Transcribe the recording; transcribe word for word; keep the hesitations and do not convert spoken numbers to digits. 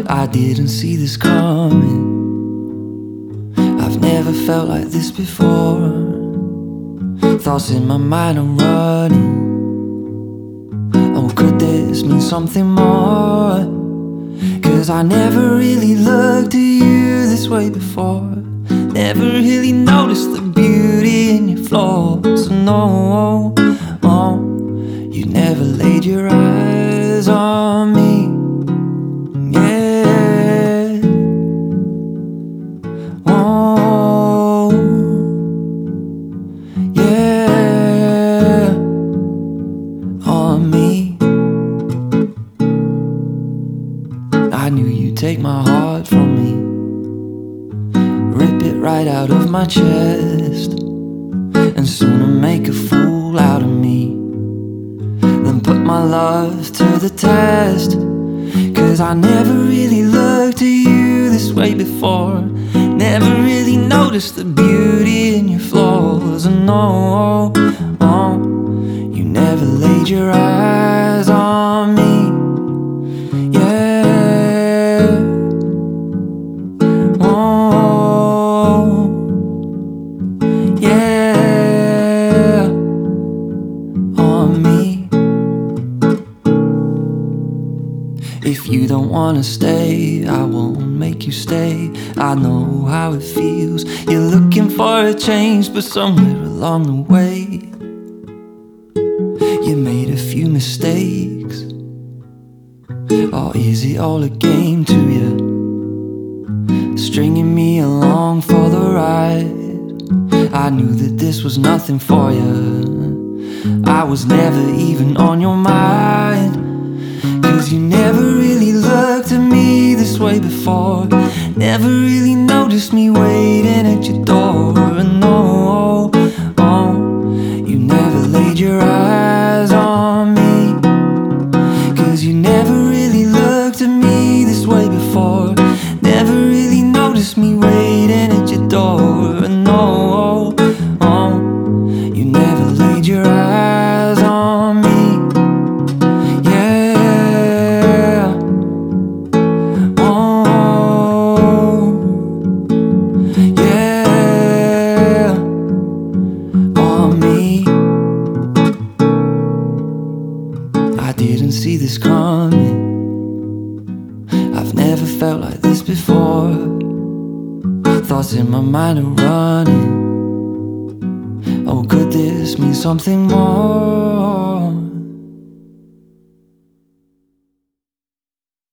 I didn't see this coming. I've never felt like this before. Thoughts in my mind are running. Oh, could this mean something more? Cause I never really looked at you this way before. Never really noticed the beauty in your flaws. No, oh, you never laid your eyes on me. Yeah, oh, yeah, on me. I knew you'd take my heart from me, rip it right out of my chest, and sooner make a fool out of me than put my love to the test. Cause I never really looked at you this way before. Never really noticed the beauty in your flaws. And no, oh, you never laid your eyes on me. Yeah, oh, yeah, on me. If you don't wanna stay, I won't make you stay. I know how it feels. You're looking for a change, but somewhere along the way you made a few mistakes. Or is it all a game to you, stringing me along for the ride? I knew that this was nothing for you. I was never even on your mind. Cause you never really looked at me this way before. Never really noticed me waiting at your door. And no, oh, you never laid your eyes on me. Cause you never really looked at me this way before. Never really noticed me waiting at your door. And no, oh, you never laid your eyes on me. I didn't see this coming. I've never felt like this before. Thoughts in my mind are running. Oh, could this mean something more?